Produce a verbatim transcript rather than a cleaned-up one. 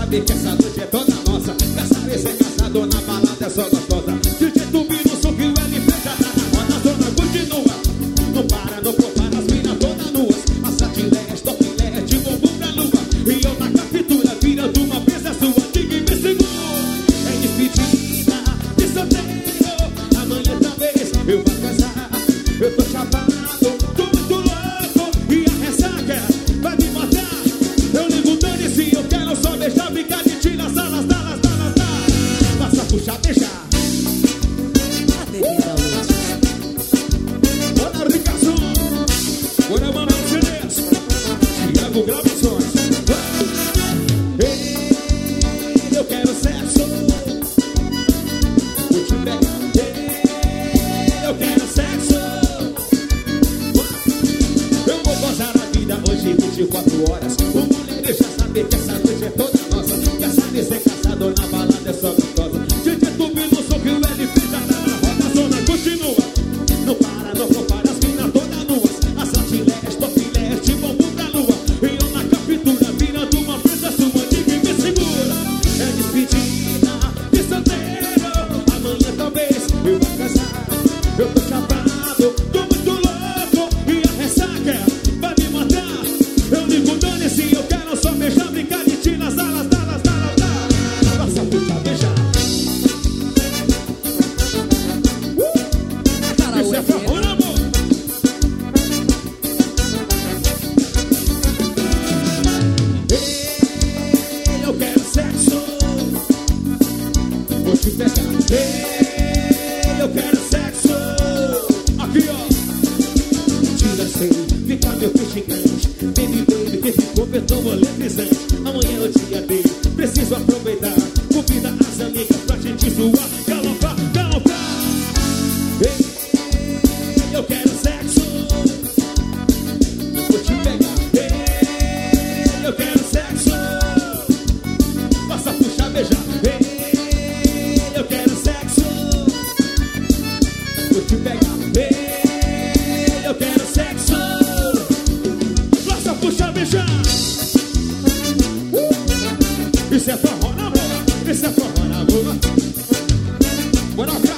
saber que essa noite é toda nossa. Caçar e ser caçador na balada é só gostosa. D J Tubi no som que o L P já tá na roda. A zona continua, não para, não compara, as minas todas nuas. A satilé, estopilé, de bumbum pra lua. E eu na captura, virando uma presa sua. Diga me seguro, é despedida de solteiro. Amanhã talvez eu vá casar. Eu tô chapado, tô muito louco. E a ressaca vai me matar. Eu ligo dane-se, eu quero só beijar, brincar de tira, salas, salas, salas, salas. Passa, puxa, beijar. Bora, Ricação. Bora, Manuel Cedes. Thiago Gravações. Ei, eu quero sexo. Vou te pegar. Ei, eu quero sexo. Eu vou gozar a vida hoje vinte e quatro horas. O mulher deixa saber que essa noite é toda nossa. Caçar e ser caçador na balada é só gostosa. D J Tubi no som que o L P já tá na roda. A zona continua, não para, não compara, as minas todas nuas. A satilé, estopilé, de bumbum pra lua. E eu na captura, virando uma presa sua. Diga e me segura, é despedida de solteiro. Amanhã talvez eu vá casar. Eu tô chapado, tô muito louco. E a ressaca vai me matar. Eu ligo dane-se, eu quero só beijar, brincar de ti nas alas, alas, alas, alas. Passa, puxa, beijar. Isso é favor, amor. Ei, eu quero sexo. Vou te pegar. Ei, eu quero sexo. Aqui, ó. Tira sem, fica meu peixe grande. Baby, baby, que ficou tão eletrizante. Amanhã é o dia dele, preciso aproveitar. Convida as amigas pra gente zoar. Galopar, galopar. Ei, eu quero sexo. Vou te pegar. Ei, eu quero sexo. Passa, puxa, beijar. Ei, eu quero sexo. Vou te pegar. Ei, eu quero sexo. Passa, puxa, beijar. Uh! Isso é forró na bola. Isso é forró na bola. Bora,